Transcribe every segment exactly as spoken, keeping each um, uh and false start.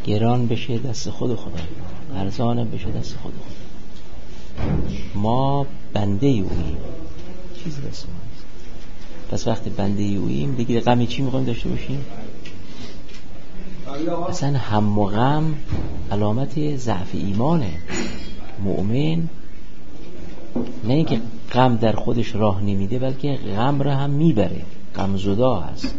گران بشه دست خود خدا، ارزان بشه دست خود خدا. ما بنده اوییم، چیزی دست ما نیست. پس وقتی بنده اوییم دیگه غمی چی میخوایم داشته باشیم؟ اصلا هم و غم علامت ضعف ایمانه. مؤمن نه اینکه غم در خودش راه نمیده، بلکه غم را هم میبره، غم زدا هست.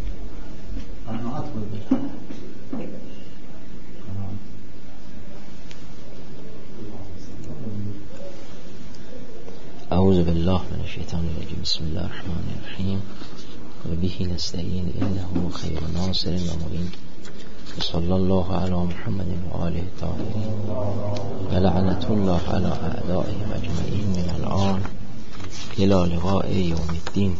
اعوذ بالله من الشیطان الرجیم. بسم الله الرحمن الرحیم. و به نستعین انه خیر ناصر و معین. صلی الله علی محمد و آله الطاهرین و لعنت الله علی اعدائهم اجمعین من الان الی لقاء یوم الدین.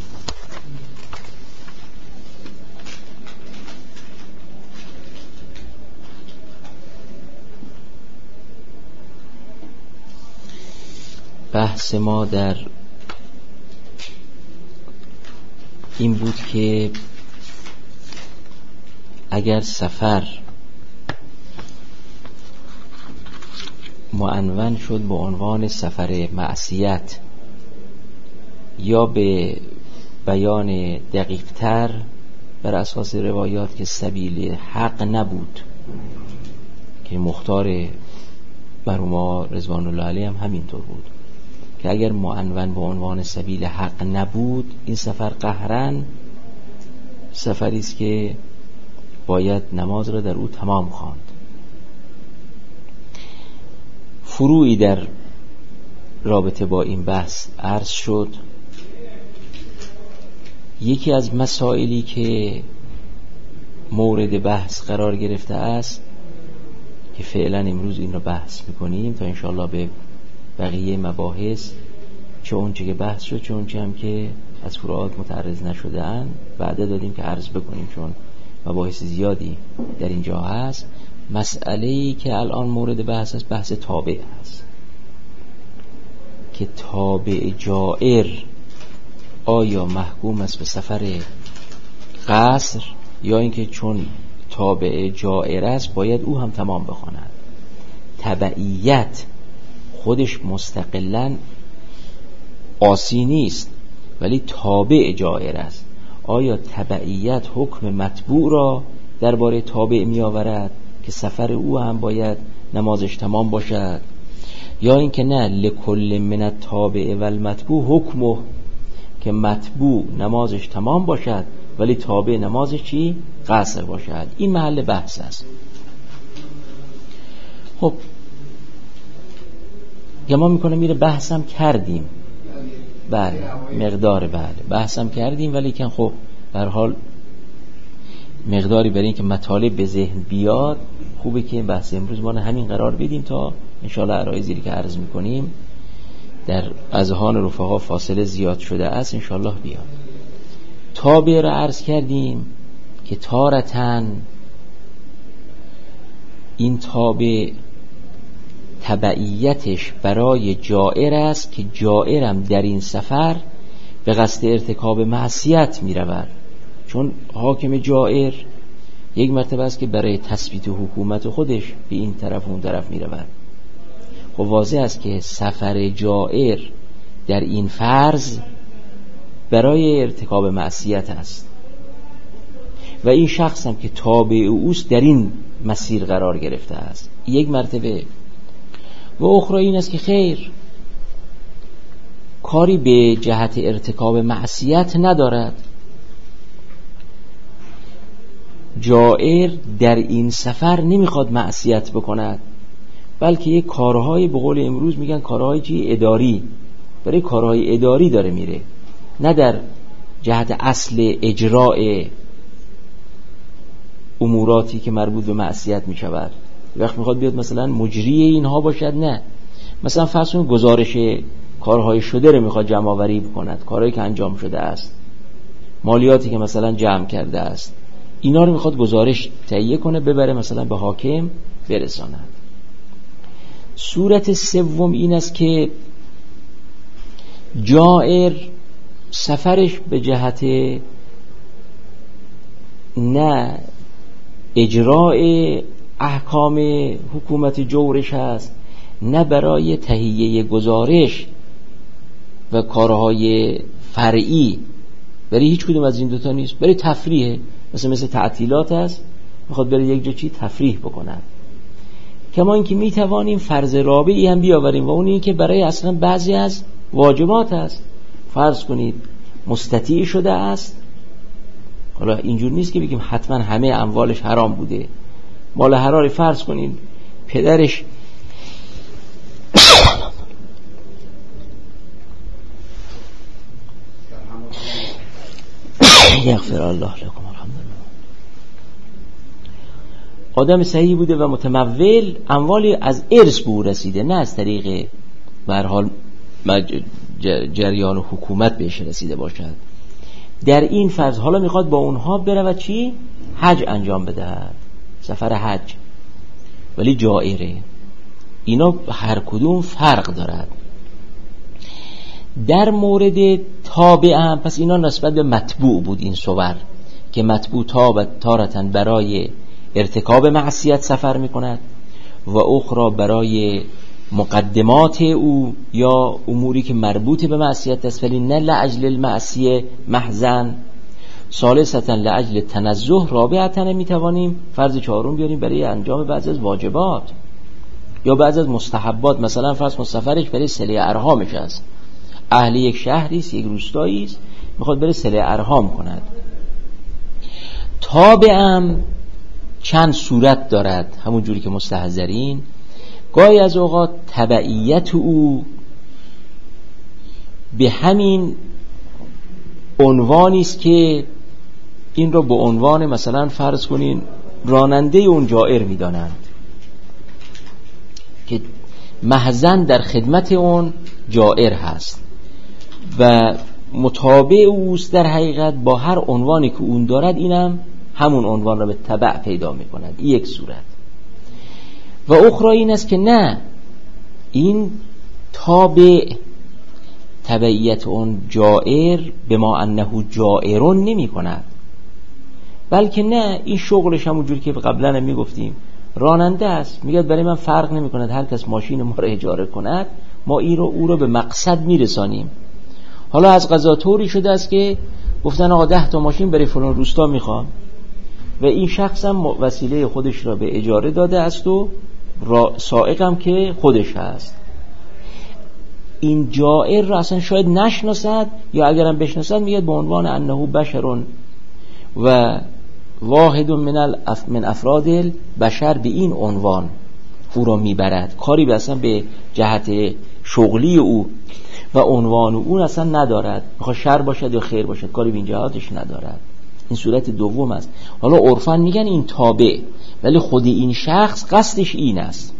بحث ما در این بود که اگر سفر معنون شد به عنوان سفر معصیت یا به بیان دقیق‌تر بر اساس روایات که سبیل حق نبود، که مختار برما رضوان الله علیه هم همینطور بود که اگر معنون به عنوان سبیل حق نبود، این سفر قهرن سفری است که باید نماز را در او تمام خواند. فروعی در رابطه با این بحث عرض شد. یکی از مسائلی که مورد بحث قرار گرفته است که فعلا امروز این را بحث میکنیم تا انشاءالله به بقیه مباحث، چه اونچه که بحث شد چه اونچه هم که از فروعات متعرض نشده اند وعده دادیم که عرض بکنیم، چون مباحث زیادی در اینجا هست. مسئله‌ای که الان مورد بحث است بحث تابع است که تابع جائر آیا محکوم است به سفر قصر یا اینکه چون تابع جائر است باید او هم تمام بخواند. تبعیت خودش مستقلاً عاصی نیست ولی تابع جائر است. آیا تبعیت حکم متبوع را درباره تابع می آورد که سفر او هم باید نمازش تمام باشد، یا اینکه نه لکل من التابع و المتبوع حکمه که متبوع نمازش تمام باشد ولی تابع نمازش چی؟ قصر باشد. این محل بحث است. خب گمان میکنه میره بحثم کردیم، بله مقدار بله بحثم کردیم، ولی که خب به هر حال مقداری برای این که مطالب به ذهن بیاد خوبه که بحث امروز ما همین قرار بدیم تا انشاءالله عرایضی که عرض میکنیم در اذهان رفقا فاصله زیاد شده است انشاءالله بیاد. تابع را عرض کردیم که تارتن این تابع تبعیتش برای جائر است که جائرم در این سفر به قصد ارتکاب معصیت می رود، چون حاکم جائر یک مرتبه است که برای تثبیت حکومت خودش به این طرف و اون طرف می رود. خب واضح است که سفر جائر در این فرض برای ارتکاب معصیت است و این شخص هم که تابع اوست در این مسیر قرار گرفته است یک مرتبه. و اخرى این است که خیر کاری به جهت ارتکاب معصیت ندارد، جائر در این سفر نمیخواد معصیت بکند بلکه یک کارهای به قول امروز میگن کارهای چی؟ اداری، برای کارهای اداری داره میره، نه در جهت اصل اجراء اموراتی که مربوط به معصیت میشود. وقت میخواد بیاد مثلا مجری اینها باشد، نه مثلا فرض کنید گزارش کارهای شده رو میخواد جمع آوری بکند، کارهایی که انجام شده است، مالیاتی که مثلا جمع کرده است، اینا رو میخواد گزارش تهیه کنه ببره مثلا به حاکم برساند. صورت سوم این است که جائر سفرش به جهت نه اجراء احکام حکومت جورش هست، نه برای تهیه گزارش و کارهای فرعی. برای هیچ کدوم از این دوتا نیست، برای تفریحه. مثل مثل تعطیلات هست، میخواد برای یک جا چی تفریح بکنن. کما اینکه میتوانیم فرض رابعی هم بیاوریم و اون این که برای اصلا بعضی از واجبات هست. فرض کنید مستطیع شده است، حالا اینجور نیست که بگیم حتما همه اموالش حرام بوده. مال حراری فرض کنید پدرش یغفر الله لكم الحمدلله، آدم صحیح بوده و متمول، اموالی از ارث به او رسیده، نه از طریق به هر حال جریان و حکومت بهش رسیده باشد. در این فرض حالا میخواد با اونها بره و چی؟ حج انجام بدهد، سفر حج، ولی جائره. اینا هر کدوم فرق دارد. در مورد تابع هم پس اینا نسبت به متبوع بود این صور که متبوع تابع تارتن برای ارتکاب معصیت سفر میکند و اخرى برای مقدمات او یا اموری که مربوط به معصیت است، ولی نه لاجل المعصیه محضن. ثالثاً لاجل تنزه. رابعاً میتوانیم فرض چهارم بیاریم برای انجام بعضی از واجبات یا بعضی از مستحبات. مثلا فرض کن سفرش برای صله ارحامش است، اهل یک شهری است، یک روستایی است، میخواد بره صله ارحام کند. تابعم چند صورت دارد، همون جوری که مستحضرین. گاهی از اوقات تبعیت او به همین عنوانی است که این رو به عنوان مثلا فرض کنین راننده اون جائر میدانند که محضن در خدمت اون جائر هست و متابع اوست در حقیقت با هر عنوانی که اون دارد، اینم همون عنوان را به تبع پیدا میکند. این یک صورت. و اخرى این است که نه، این تابع تبعیت اون جائر به ما انه جائرون نمی کند، بلکه نه، این شغلش همونجور که قبلا هم میگفتیم راننده است، میگه برای من فرق نمی کند هر کس ماشین ما رو اجاره کند، ما این رو او رو به مقصد میرسانیم. حالا از قضا طوری شده است که گفتن آقا ده تا ماشین برای فلان روستا میخوام و این شخص هم وسیله خودش را به اجاره داده است و سائق هم که خودش هست. این جائر را اصلا شاید نشناسد یا اگرم بشناسد میگه به عنوان انه بشرون و واحد من الاف من افراد البشر، به این عنوان او را میبرد، کاری به اصلا به جهت شغلی او و عنوان اون اصلا ندارد، میخواد شر باشد یا خیر باشد، کاری به این جهاتش ندارد. این صورت دوم است. حالا عرفاً میگن این تابع، ولی خود این شخص قصدش این است.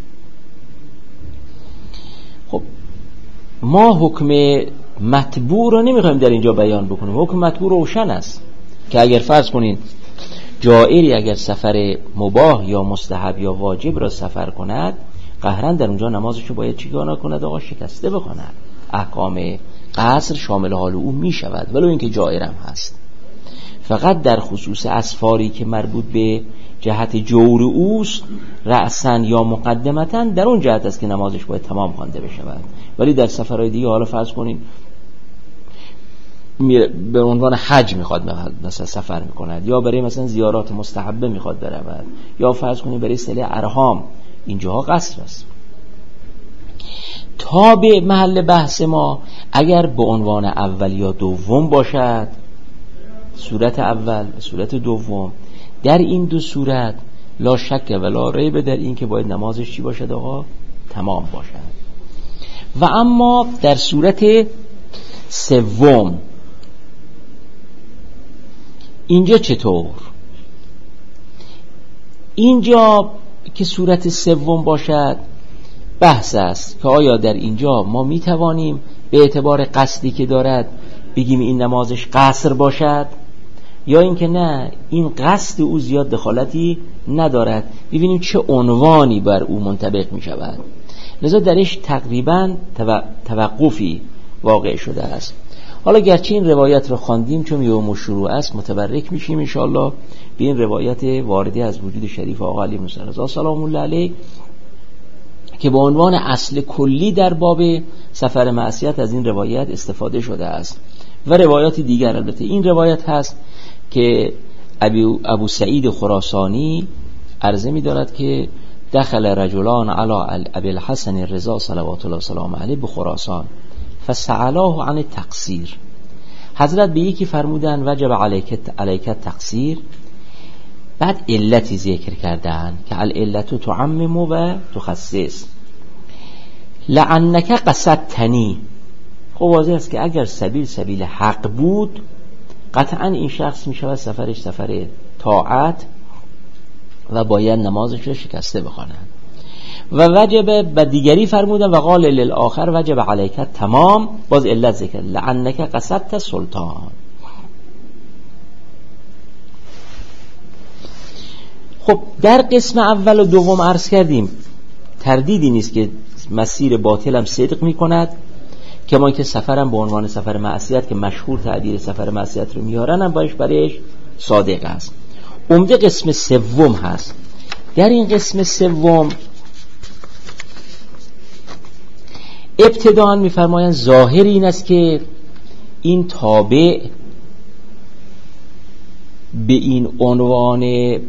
خب ما حکم متبوع رو نمیخوایم در اینجا بیان بکنیم. حکم متبوع روشن است که اگر فرض کنین جائری اگر سفر مباح یا مستحب یا واجب را سفر کند، قهرن در اونجا نمازشو باید چیکار کند؟ آقا شکسته بخواند. احکام قصر شامل حال او می شود ولو اینکه جائرم هست. فقط در خصوص اسفاری که مربوط به جهت جور اوست رأساً یا مقدمتاً، در اون جهت است که نمازش باید تمام خوانده بشود. ولی در سفرهای دیگه حالا فرض کنین به عنوان حج میخواد مثلا سفر میکند، یا برای مثلا زیارات مستحبه میخواد برود، یا فرض کنین برای صله ارحام، اینجاها قصر است. تا به محل بحث ما اگر به عنوان اول یا دوم باشد، صورت اول و صورت دوم، در این دو صورت لا شک و لا ریب در این که باید نمازش چی باشد آقا؟ تمام باشد. و اما در صورت سوم اینجا چطور؟ اینجا که صورت سوم باشد بحث است که آیا در اینجا ما می توانیم به اعتبار قصدی که دارد بگیم این نمازش قصر باشد، یا اینکه نه، این قصد او زیاد دخالتی ندارد، ببینیم چه عنوانی بر او منطبق می شود. لذا درش تقریبا توقفی واقع شده است. حالا گرچه این روایت رو خواندیم چون یوم الشروع است متبرک میشیم ان شاءالله به این روایت رو خواندیم چون یوم الشروع است متبرک میشیم ان شاءالله به این روایت وارده از وجود شریف آقا علی موسی رضا سلام الله علیه که به عنوان اصل کلی در باب سفر معصیت از این روایت استفاده شده است. و روایات دیگر البته این روایت هست که ابو, ابو سعید خراسانی عرضه می دارد که دخل رجلان علی ابی الحسن رضا صلوات الله سلام علیه به خراسان فسألاه عن التقصیر. حضرت به یکی فرمودن وجب علیک علیک تقصیر، بعد علتی ذکر کردن که العلت تعمم و تخصص. لعنک قصدتنی، خب واضح است که اگر سبیل سبیل حق بود قطعا این شخص می شود سفرش سفر طاعت و باید نمازش رو شکسته بخواند. و وجب و دیگری فرمودن و قال للآخر وجب علیک تمام، باز علت ذکر لعنک قصدت سلطان. خب در قسم اول و دوم عرض کردیم تردیدی نیست که مسیر باطل هم صدق می کند، کما که سفرم به عنوان سفر معصیت که مشهور تعبیر سفر معصیت رو میارن هم باش برایش صادق است. عمده قسم سوم هست. در این قسم سوم ابتداء میفرمایند ظاهر این است که این تابع به این عنوان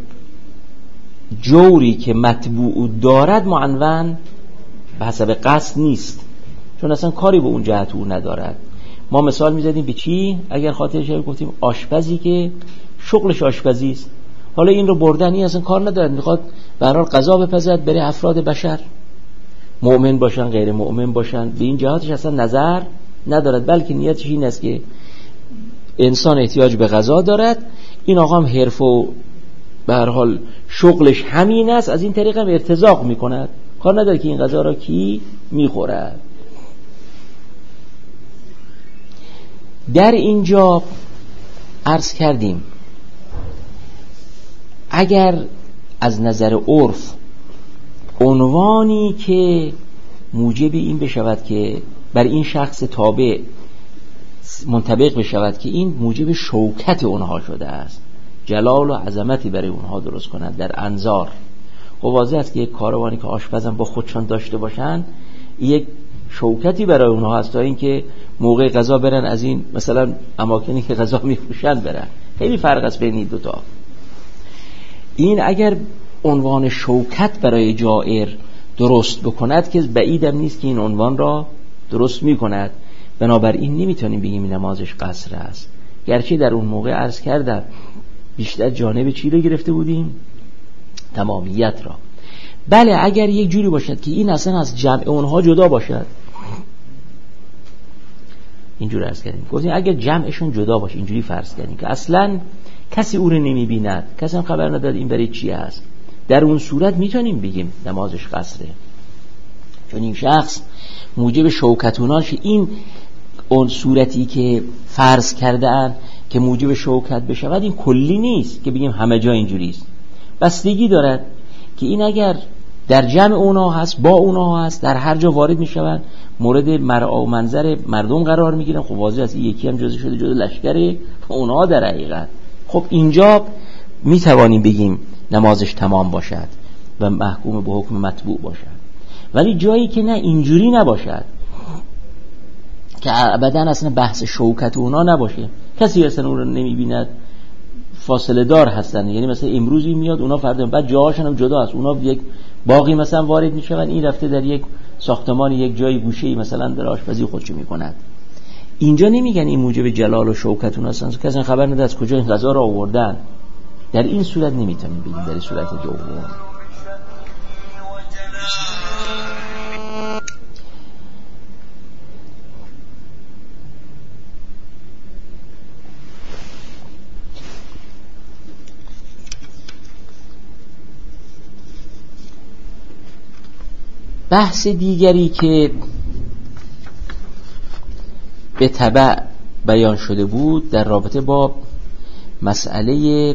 جوری که مطبوع دارد معنون به حسب قصد نیست، چون اصلا کاری به اون جهت او ندارد. ما مثال میزدیم به چی؟ اگر خاطر شما گفتیم آشپزی که شغلش آشپزی است، حالا این رو بردن این اصلا کار ندارد، میخواد به هر حال غذا بپزد برای افراد بشر، مؤمن باشن غیر مؤمن باشن، به این جهاتش اصلا نظر ندارد، بلکه نیتش این است که انسان احتیاج به غذا دارد، این آقا هم حرف و به هر حال شغلش همین است، از این طریق هم ارتزاق میکند، کار نداره که این غذا را کی میخورد. در اینجا عرض کردیم اگر از نظر عرف عنوانی که موجب این بشود که بر این شخص تابع منطبق بشود که این موجب شوکت اونها شده است، جلال و عظمتی برای اونها درست کنند در انظار، خب واضح است که یک کاروانی که آشپزن با خودشان داشته باشند یک شوکتی برای اونها هست تا اینکه موقع غذا برن از این مثلا اماکنی که غذا میفروشن برن، خیلی فرق است بین این دو تا. این اگر عنوان شوکت برای جائر درست بکند که بعیدم نیست که این عنوان را درست میکند، بنابراین نمیتونیم بگیم نمازش قصر است، گرچه در اون موقع عرض کردم بیشتر جانب چی رو گرفته بودیم؟ تمامیت را. بله اگر یک جوری باشد که این اصلا از جمع اونها جدا باشد، اینجوری عرض کردیم گفتیم اگر جمعشون جدا باشه، اینجوری فرض کردیم که اصلا کسی او رو نمیبیند، کسی هم خبر نداد این برای چی است، در اون صورت میتونیم بگیم نمازش قصره، چون این شخص موجب شوکتوناش، این اون صورتی که فرض کردن که موجب شوکت بشود این کلی نیست که بگیم همه جا اینجوری است، بستگی دارد که این اگر در جمع اونا هست با اونا هست در هر جا وارد میشوند مورد مرعا و منظر مردم قرار میگیرن، خب واضح است یکی هم جزء شده جزء لشکر اونا در حقیقت، خب اینجا میتوانیم بگیم نمازش تمام باشد و محکوم به حکم مطبوع باشد. ولی جایی که نه اینجوری نباشد که ابدا اصلا بحث شوکت اونا نباشه، کسی اصلا اون رو نمیبیند، فاصله دار هستن، یعنی مثلا امروزی میاد اونا فردا، بعد جاهاشون هم جدا است، اونا یک باقی مثلا وارد میشون، این رفته در یک ساختمان یک جای گوشه‌ای مثلا در آشپزی خودشو میکند، اینجا نمیگن این موجب جلال و شوکت اون هستن، کسی خبر نداره از کجا این غذا رو آوردن، در این صورت نمیتونیم بگیم. در این صورت دوم بحث دیگری که به تبع بیان شده بود در رابطه با مسئله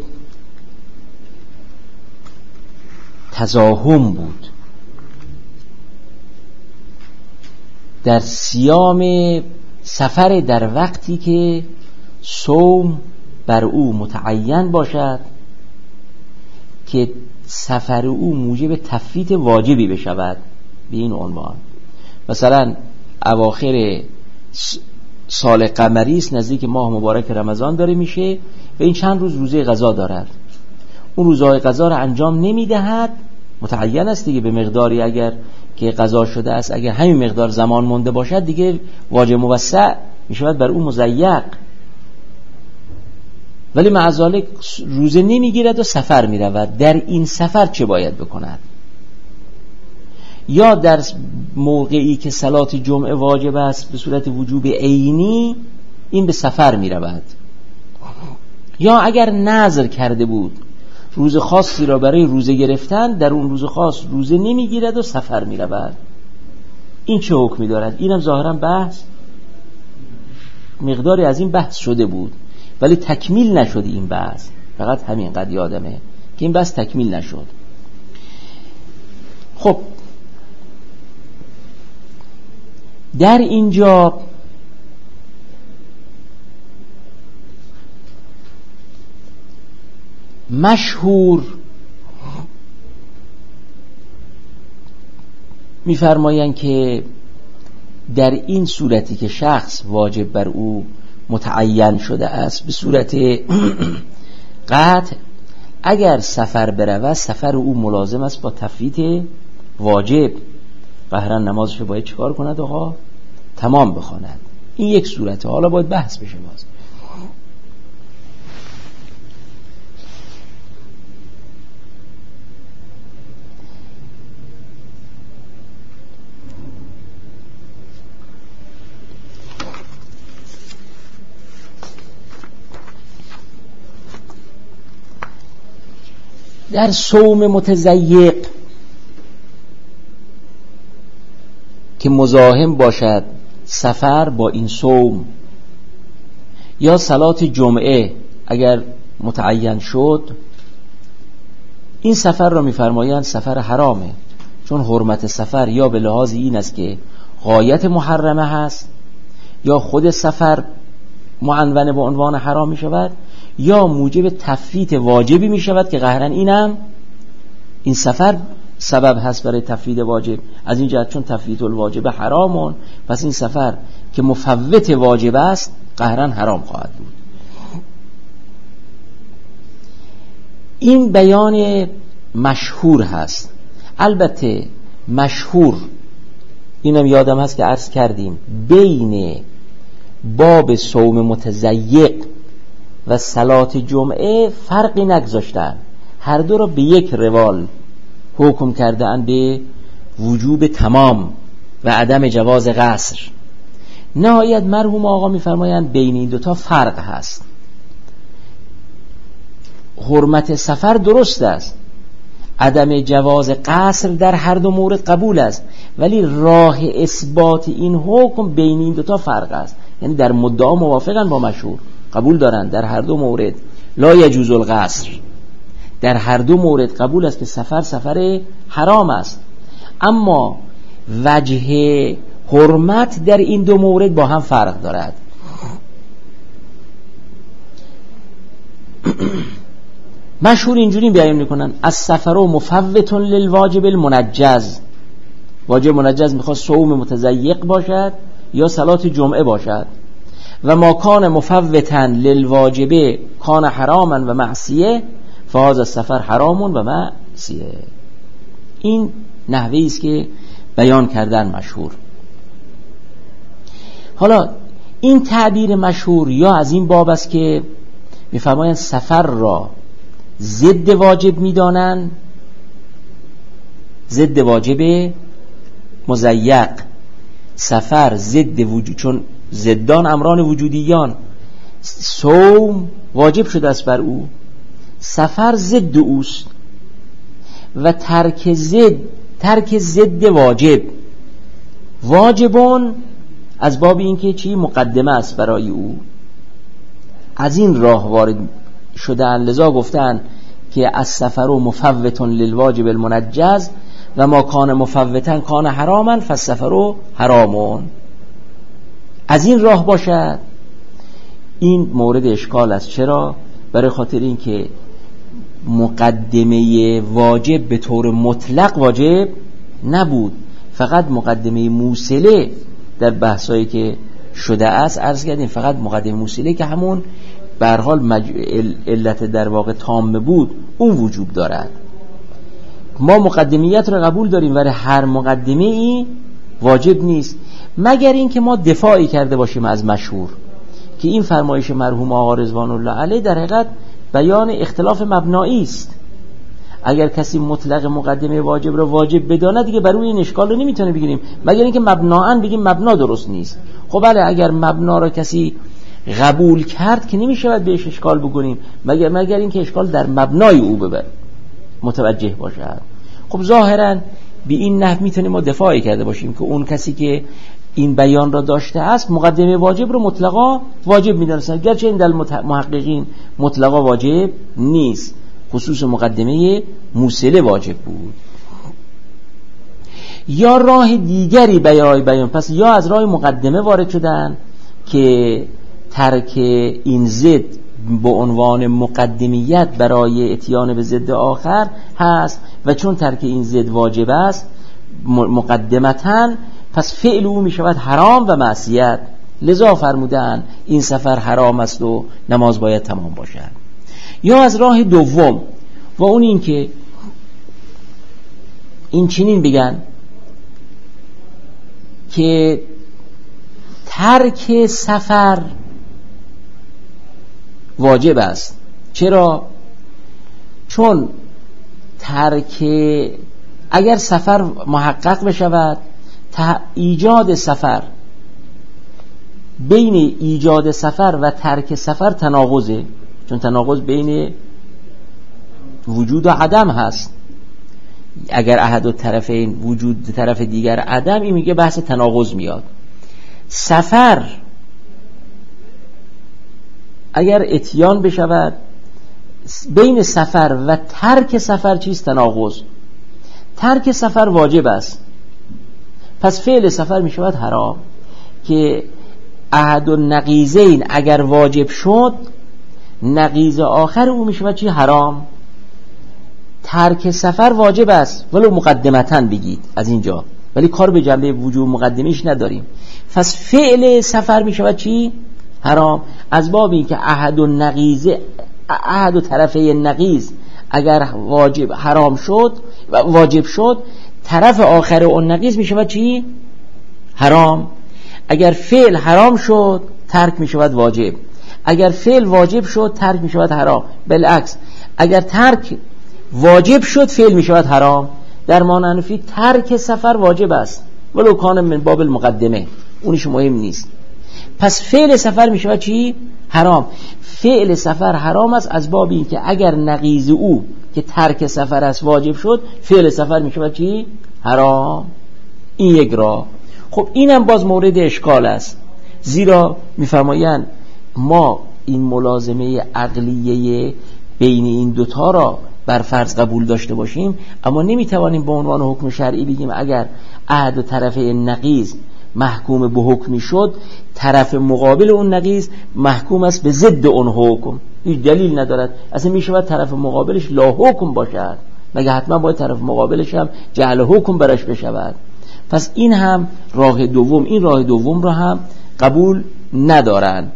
تزاحم بود در صیام سفر در وقتی که صوم بر او متعین باشد که سفر او موجب تفویت واجبی بشود به این عنوان. مثلا اواخر سال قمری است، نزدیک ماه مبارک رمضان داره میشه و این چند روز روزه قضا دارد، اون روزهای قضا را انجام نمیدهد، متعین است دیگه به مقداری اگر که قضا شده است، اگر همین مقدار زمان مونده باشد دیگه واجب موسع میشود بر اون مضیق، ولی مع ذالک روزه نمیگیرد و سفر میرود. در این سفر چه باید بکند؟ یا در موقعی که صلات جمعه واجب است به صورت وجوب عینی، این به سفر میرود. یا اگر نذر کرده بود روز خاصی را برای روزه گرفتن، در اون روز خاص روزه نمیگیرد و سفر میرود. این چه حکمی دارد؟ اینم ظاهرا بحث مقداری از این بحث شده بود ولی تکمیل نشد این بحث، فقط همین قد یادمه که این بحث تکمیل نشد. خب در اینجا مشهور می‌فرمایند که در این صورتی که شخص واجب بر او متعین شده است به صورت قطع، اگر سفر برود سفر او ملازم است با تفویت واجب، قهرا نمازش باید چیکار کند آقا؟ تمام بخواند. این یک صورته، حالا باید بحث بشه باز. در صوم متضیق که مزاحم باشد سفر با این صوم، یا صلات جمعه اگر متعین شد، این سفر را می‌فرمایند سفر حرامه، چون حرمت سفر یا به لحاظ این است که غایت محرمه هست، یا خود سفر معنون به عنوان حرام می شود، یا موجب تفویت واجبی می شود که قهرن اینم این سفر سبب هست برای تفویت واجب. از این جهت چون تفویت الواجب حرامون، پس این سفر که مفوت واجب است قهرن حرام خواهد بود. این بیان مشهور هست. البته مشهور اینم یادم هست که عرض کردیم بین باب صوم متضیق و صلات جمعه فرقی نگذاشتن، هر دو را به یک روال حکم کردن به وجوب تمام و عدم جواز قصر. نهایت مرحوم آقا میفرمایند بین این دوتا فرق هست. حرمت سفر درست است، عدم جواز قصر در هر دو مورد قبول است، ولی راه اثبات این حکم بین این دوتا فرق است. یعنی در مدعا موافقن با مشهور، قبول دارن در هر دو مورد لا یجوز القصر، در هر دو مورد قبول است که سفر سفر حرام است، اما وجه حرمت در این دو مورد با هم فرق دارد. مشهور اینجوری بیان میکنن السفر مفوت للواجب المنجز، واجب منجز میخواد صوم متضیق باشد یا صلات جمعه باشد، و ما کان مفوتا للواجب کان حراما و معصیه فهذا السفر حرام و معصیه. این نحوی است که بیان کردن مشهور. حالا این تعبیر مشهور یا از این باب است که میفرمایند سفر را ضد واجب میدانند، ضد واجب مضیق، سفر ضد وجود، چون ضدان امران وجودیان، صوم واجب شده است بر او، سفر ضد اوست، و ترک ضد ترک ضد واجب واجبون از باب اینکه چی مقدمه است برای او، از این راه وارد شدن. لذا گفتن که از سفر و مفوت للواجب المنجز و ما کان مفوتن کان حراما فالسفر حرامون. از این راه باشد، این مورد اشکال است. چرا؟ برای خاطر این که مقدمه واجب به طور مطلق واجب نبود، فقط مقدمه موصله در بحثایی که شده است عرض کردیم، فقط مقدمه موصله که همون به هر حال مج... علت در واقع تام بود اون وجوب دارد. ما مقدمیت رو قبول داریم ولی هر مقدمه ای واجب نیست، مگر این که ما دفاعی کرده باشیم از مشهور که این فرمایش مرحوم آقا رضوان الله علیه در حقیقت بیان اختلاف مبنایی است. اگر کسی مطلق مقدمه واجب رو واجب بدانه دیگه بر روی این اشکال رو نمیتونه بگیریم، مگر اینکه مبنااً بگیم مبنا درست نیست. خب بله، اگر مبنا رو کسی قبول کرد که نمیشود بهش اشکال بگونیم، مگر مگر اینکه اشکال در مبنای او ببر متوجه باشد. خب ظاهراً به این نحو میتونیم ما دفاعی کرده باشیم که اون کسی که این بیان را داشته است مقدمه واجب رو مطلقا واجب می‌دانست، گرچه این در محققین مطلقا واجب نیست، خصوص مقدمه موصله واجب بود. یا راه دیگری بیان بیان پس یا از راه مقدمه وارد شدن که ترک این ضد به عنوان مقدمیت برای اتیان به ضد آخر هست و چون ترک این ضد واجب است مقدمتاً پس فعل او می شود حرام و معصیت، لذا فرمودن این سفر حرام است و نماز باید تمام باشد. یا از راه دوم و اون این که این چنین بگن که ترک سفر واجب است. چرا؟ چون ترک اگر سفر محقق بشود ایجاد سفر بین ایجاد سفر و ترک سفر تناقضه، چون تناقض بین وجود و عدم هست. اگر احد الطرفین وجود طرف دیگر عدم، این میگه بحث تناقض میاد. سفر اگر اتیان بشود بین سفر و ترک سفر چیست؟ تناقض. ترک سفر واجب است، پس فعل سفر می شود حرام، که احد النقیضین اگر واجب شد نقیض آخر او می شود چی؟ حرام. ترک سفر واجب است ولو مقدمتاً بگید از اینجا، ولی کار به جنبه وجوب مقدمیش نداریم، پس فعل سفر می شود چی؟ حرام. از باب این که احد النقیض احد طرفه نقیض اگر واجب حرام شد و واجب شد طرف آخر اون نقیض می شود چی؟ حرام. اگر فعل حرام شد ترک می شود واجب، اگر فعل واجب شد ترک می شود حرام. بالعکس اگر ترک واجب شد فعل می شود حرام. در مانعنفی ترک سفر واجب است ولو کان من باب المقدمه، اونش مهم نیست. پس فعل سفر می شود چی؟ حرام. فعل سفر حرام است از باب این که اگر نقیض او که ترک سفر است واجب شد فعل سفر می شود چی؟ حرام. این یک راه. خب اینم باز مورد اشکال است، زیرا میفرمایند ما این ملازمه عقلیه بین این دوتا را بر فرض قبول داشته باشیم، اما نمیتوانیم به عنوان حکم شرعی بگیم اگر احد طرف نقیض محکوم به حکمی شد طرف مقابل اون نقیض محکوم است به ضد اون حکم. هیچ دلیل ندارد، اصلا میشود طرف مقابلش لا حکم باشد، مگه حتما باید طرف مقابلش هم جعل حکم برش بشود؟ پس این هم راه دوم، این راه دوم را هم قبول ندارند.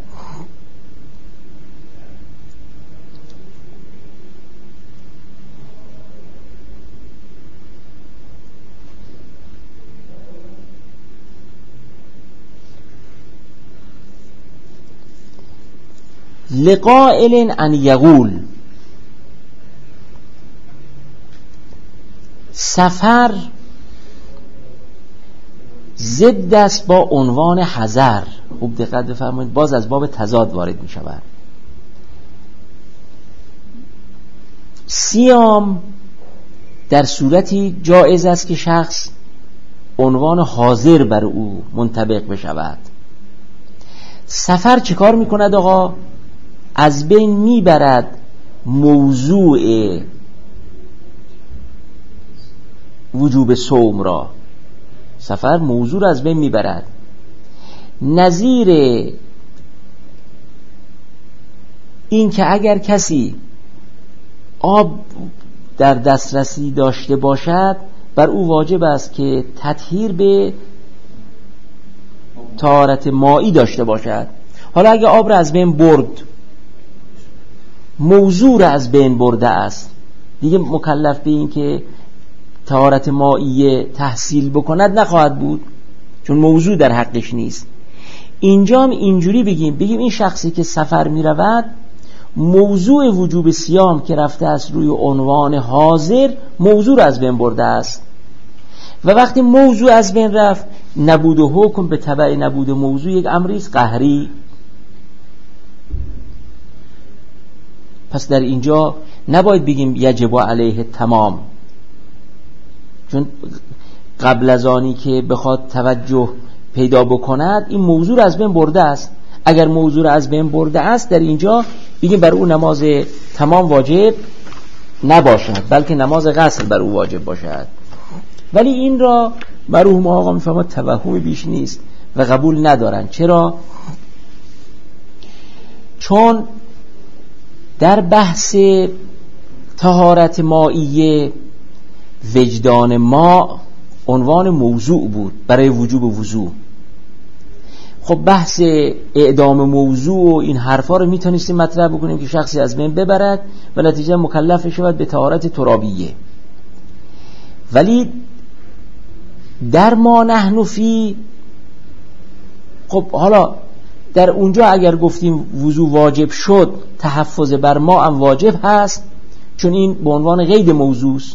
لقائل ان یقول سفر ضد است با عنوان حذر. خوب دقت بفرمایید، باز از باب تضاد وارد می شود. صیام در صورتی جایز است که شخص عنوان حاضر بر او منطبق بشود. سفر چه کار می کند آقا؟ از بین می برد موضوع وجوب صوم را. سفر موضوع را از بین می برد. نظیر این که اگر کسی آب در دسترسی داشته باشد بر او واجب است که تطهیر به طهارت مائی داشته باشد. حالا اگر آب را از بین برد، موضوع را از بین برده است، دیگه مکلف به این که طهارت مائیه تحصیل بکند نخواهد بود، چون موضوع در حقش نیست. اینجا هم اینجوری بگیم بگیم این شخصی که سفر می رود، موضوع وجوب صیام که رفته است روی عنوان حاضر، موضوع را از بین برده است و وقتی موضوع از بین رفت، نبود و حکم به تبع نبود موضوع یک امری است قهری. پس در اینجا نباید بگیم یجب علیه تمام، چون قبل از آنی که بخواد توجه پیدا بکند این موضوع را از بین برده است. اگر موضوع را از بین برده است، در اینجا بگیم بر او نماز تمام واجب نباشد، بلکه نماز غسل بر او واجب باشد. ولی این را مرحوم آقا میفهمد توهم بیش نیست و قبول ندارن. چرا؟ چون در بحث طهارت مائیه وجدان ما عنوان موضوع بود برای وجوب وضو. خب بحث اعدام موضوع و این حرفا رو میتونستیم مطرح بکنیم که شخصی از بین ببرد و نتیجه مکلف شود به طهارت ترابیه. ولی در ما نحن فی، خب حالا در اونجا اگر گفتیم وضو واجب شد، تحفظ بر ما هم واجب هست، چون این به عنوان قید موضوع است.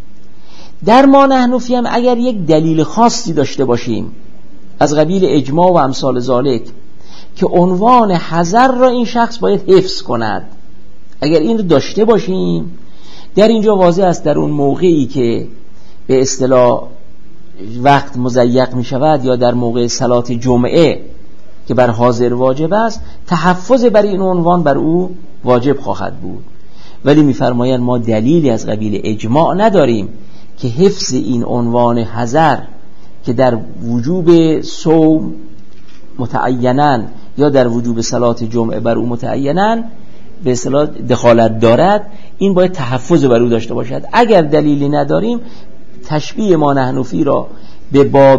در ما نحن فی هم اگر یک دلیل خاصی داشته باشیم از قبیل اجماع و امثال ذالک که عنوان حذر را این شخص باید حفظ کند، اگر این رو داشته باشیم، در اینجا واضح است در اون موقعی که به اصطلاح وقت مضیق می شود یا در موقع صلات جمعه که بر حاضر واجب است، تحفظ بر این عنوان بر او واجب خواهد بود. ولی می‌فرمایند ما دلیلی از قبیل اجماع نداریم که حفظ این عنوان حذر که در وجوب صوم متعیناً یا در وجوب صلات جمعه بر او متعیناً به اصطلاح دخالت دارد، این باید تحفظ بر او داشته باشد. اگر دلیلی نداریم، تشبیه ما نحنفی را به باب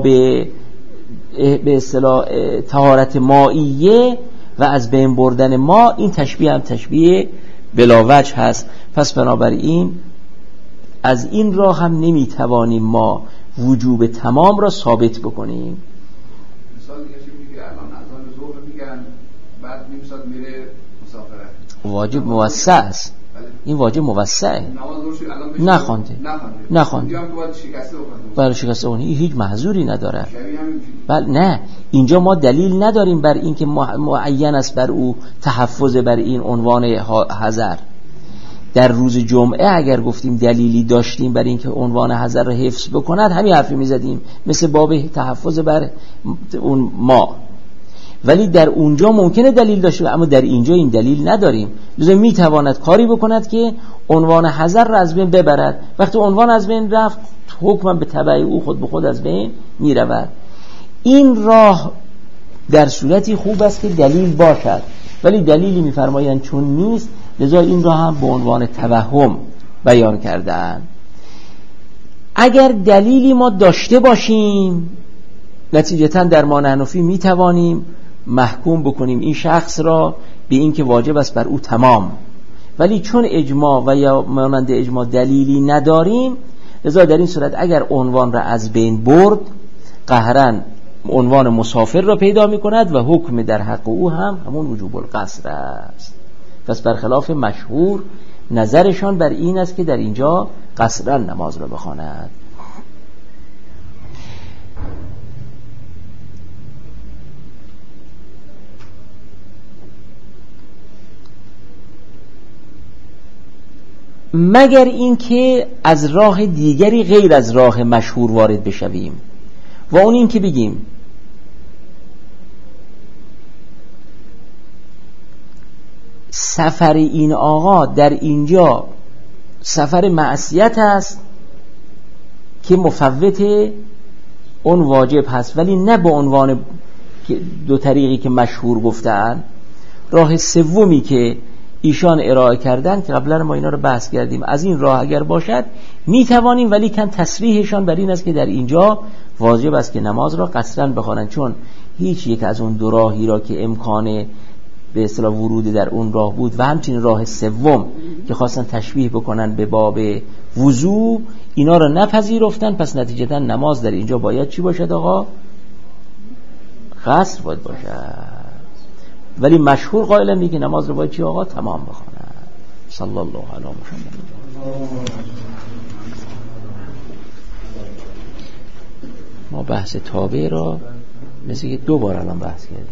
به اصطلاح طهارت مائیه و از بین بردن ما، این تشبیه هم تشبیه بلا وجه هست. پس بنابراین از این راه هم نمیتوانیم ما وجوب تمام را ثابت بکنیم. مثال دیگه چی میگه؟ الان اذان ظهر میگن، بعد نیم ساعت میره مسافرت، واجب موسع است. این واجب موسعه. نخوانده نخوانده برای شکسته اونی هیچ محظوری نداره. بله نه، اینجا ما دلیل نداریم بر این که معین است بر او تحفظ بر این عنوان حذر. در روز جمعه اگر گفتیم دلیلی داشتیم بر این که عنوان حذر را حفظ بکند، همین حرفی میزدیم مثل باب تحفظ بر اون ما. ولی در اونجا ممکنه دلیل داشته، اما در اینجا این دلیل نداریم. لذا میتواند کاری بکند که عنوان حذر را از بین ببرد. وقتی عنوان از بین رفت، حکم به تبع او خود به خود از بین میرود. این راه در صورتی خوب است که دلیل باشد، ولی دلیلی میفرمایند چون نیست، لذا این را هم به عنوان توهم بیان کردن. اگر دلیلی ما داشته باشیم، نتیجتاً در ما نحنفی میتوانیم محکوم بکنیم این شخص را به این که واجب است بر او تمام. ولی چون اجماع و یا مانند اجماع دلیلی نداریم، لذا در این صورت اگر عنوان را از بین برد، قهراً عنوان مسافر را پیدا می کند و حکم در حق او هم همون وجوب القصر است. پس برخلاف مشهور، نظرشان بر این است که در اینجا قصراً نماز را بخواند. مگر اینکه از راه دیگری غیر از راه مشهور وارد بشویم، و اون این که بگیم سفر این آقا در اینجا سفر معصیت است که مفوت اون واجب هست، ولی نه به عنوان که دو طریقی که مشهور گفتن. راه سومی که ایشان ارائه کردن که قبلا ما اینا رو بحث کردیم، از این راه اگر باشد میتوانیم، ولی کن تصریحشان بر این است که در اینجا واجب است که نماز را قصرا بخوانند، چون هیچ یک از اون دو راهی را که امکان به اصطلاح ورود در اون راه بود و همچنین راه سوم که خواستن تشبیه بکنن به باب وضو، اینا را نپذیرفتن. پس نتیجتا نماز در اینجا باید چی باشد آقا؟ قصر باید باشد. ولی مشهور قائل میگه نماز رو باید چی آقا؟ تمام بخوانن. صلی الله علی محمد. ما بحث تابع را مثل که دو بار الان بحث کردیم.